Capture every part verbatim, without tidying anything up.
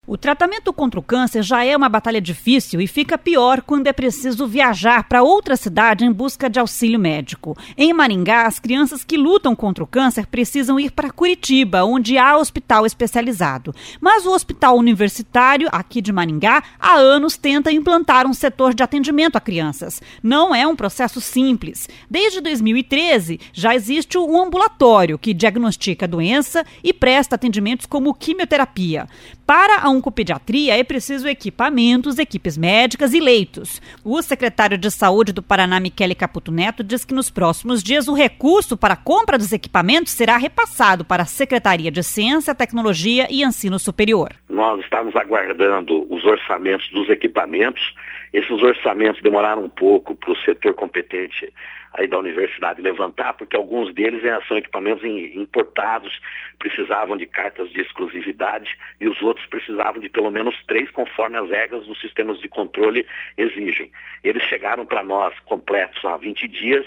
O tratamento contra o câncer já é uma batalha difícil e fica pior quando é preciso viajar para outra cidade em busca de auxílio médico. Em Maringá, as crianças que lutam contra o câncer precisam ir para Curitiba, onde há hospital especializado. Mas o Hospital Universitário, aqui de Maringá, há anos tenta implantar um setor de atendimento a crianças. Não é um processo simples. Desde dois mil e treze, já existe um ambulatório que diagnostica a doença e presta atendimentos como quimioterapia. Para a oncopediatria é preciso equipamentos, equipes médicas e leitos. O secretário de Saúde do Paraná, Michele Caputo Neto, diz que nos próximos dias o recurso para a compra dos equipamentos será repassado para a Secretaria de Ciência, Tecnologia e Ensino Superior. Nós estamos aguardando os orçamentos dos equipamentos. Esses orçamentos demoraram um pouco para o setor competente aí da universidade levantar, porque alguns deles são equipamentos importados, precisavam de cartas de exclusividade e os outros precisavam de pelo menos três, conforme as regras dos sistemas de controle exigem. Eles chegaram para nós completos há vinte dias.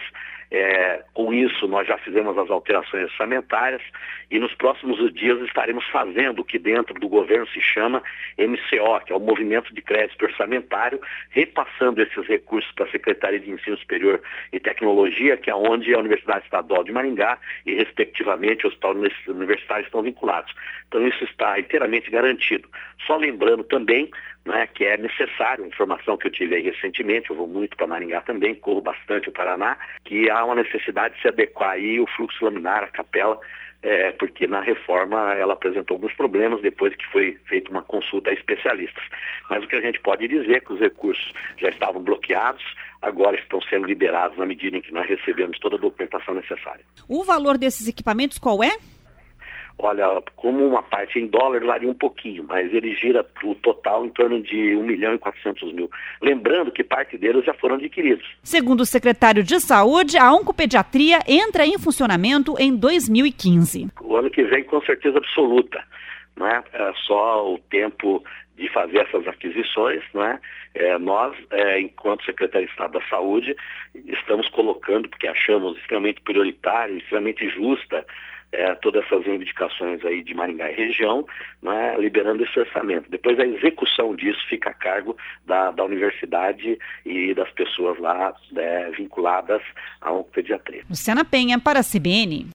É, com isso, nós já fizemos as alterações orçamentárias e nos próximos dias estaremos fazendo o que dentro do governo se chama M C O, que é o Movimento de Crédito Orçamentário, repassando esses recursos para a Secretaria de Ensino Superior e Tecnologia, que é onde a Universidade Estadual de Maringá e, respectivamente, o Hospital Universitário estão vinculados. Então, isso está inteiramente garantido. Só lembrando também, né, que é necessário, informação que eu tive aí recentemente, eu vou muito para Maringá também, corro bastante o Paraná, que há uma necessidade de se adequar aí o fluxo laminar, a capela, é, porque na reforma ela apresentou alguns problemas depois que foi feita uma consulta a especialistas. Mas o que a gente pode dizer é que os recursos já estavam bloqueados, agora estão sendo liberados na medida em que nós recebemos toda a documentação necessária. O valor desses equipamentos qual é? Olha, como uma parte em dólar varia um pouquinho, mas ele gira o total em torno de um milhão e quatrocentos mil. Lembrando que parte deles já foram adquiridos. Segundo o secretário de Saúde, a oncopediatria entra em funcionamento em dois mil e quinze. O ano que vem, com certeza absoluta, não é? É só o tempo de fazer essas aquisições, não é? É, nós, é, enquanto Secretaria de Estado da Saúde, estamos colocando, porque achamos extremamente prioritário, extremamente justa, É, todas essas reivindicações aí de Maringá e região, né, liberando esse orçamento. Depois a execução disso fica a cargo da, da universidade e das pessoas lá é, vinculadas à oncopediatria. Luciana Penha para a C B N.